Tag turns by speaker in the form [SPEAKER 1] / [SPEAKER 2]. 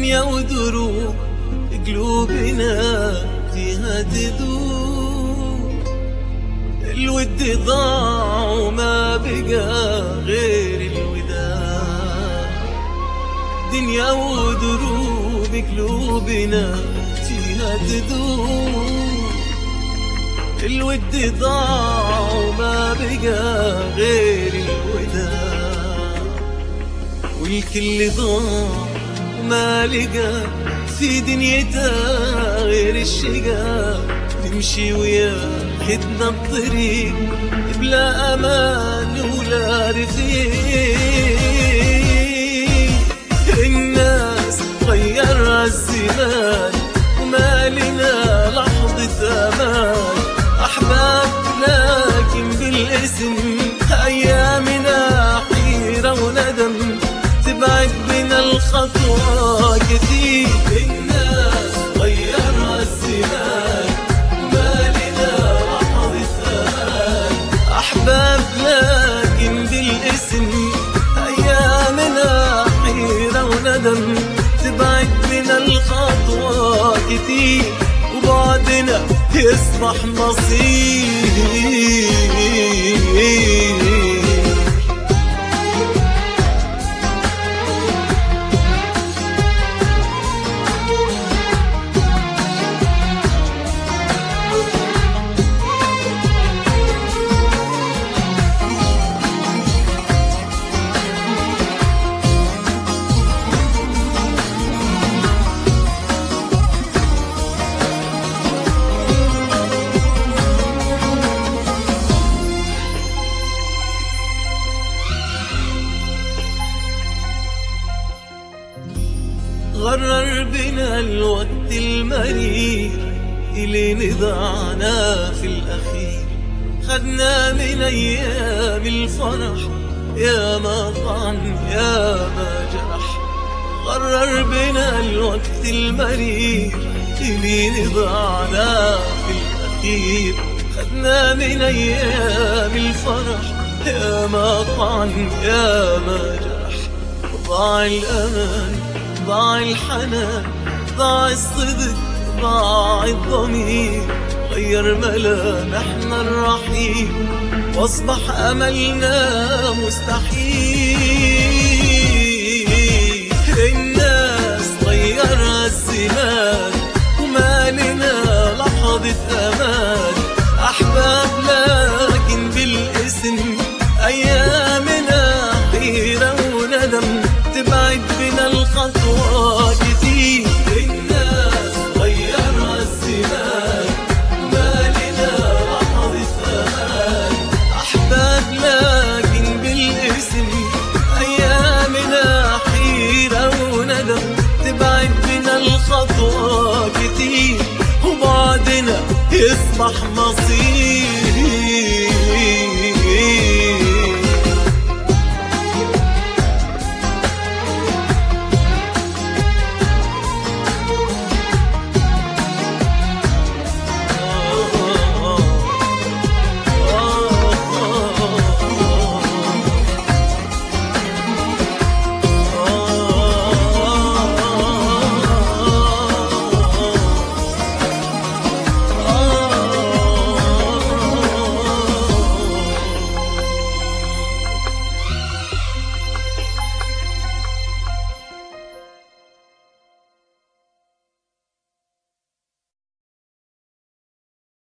[SPEAKER 1] دنيا ودروب قلوبنا فيها تدوب. الود ضاع وما بقى غير الوداع. دنيا ودروب قلوبنا فيها تدوب. الود ضاع وما بقى غير الوداع. والكل ضاع وما لقى في دنيتها غير الشقا. نمشي وياخدنا الطريق بلا امان ولا رفيق. الناس غيرها الزمان وما لنا لحظة امان. احباب لكن بالاسم ايامنا حيرة وندم. تبعد بنا الخطوة كتير. الناس غيرها الزمان وما لنا لحظة امان. احباب لكن بالاسم ايامنا حيرة وندم. تبعد بنا الخطوة كتير وبعدنا يصبح مصير. غرر بنا الوقت المرير اللي نضعنا في الأخير. خدنا من أيام الفرح يا ما طعن يا ما جرح. غرر بنا الوقت المرير اللي نضعنا في الأخير. خدنا من أيام الفرح يا ما طعن يا ما جرح. ضاع الأمان ضاع الحنان ضاع الصدق ضاع الضمير. غير ملامحنا الرحيم واصبح املنا مستحيل. الناس غيرها الزمان وما لنا لحظة امان. احباب لكن بالاسم ايامنا حيرة وندم. تبعد بنا الخطوة كتير. الناس غيرها الزمان ما لنا لحظة امان. احباب لكن بالاسم ايامنا حيرة وندم. تبعد بنا الخطوة كتير وبعدنا يصبح مصير.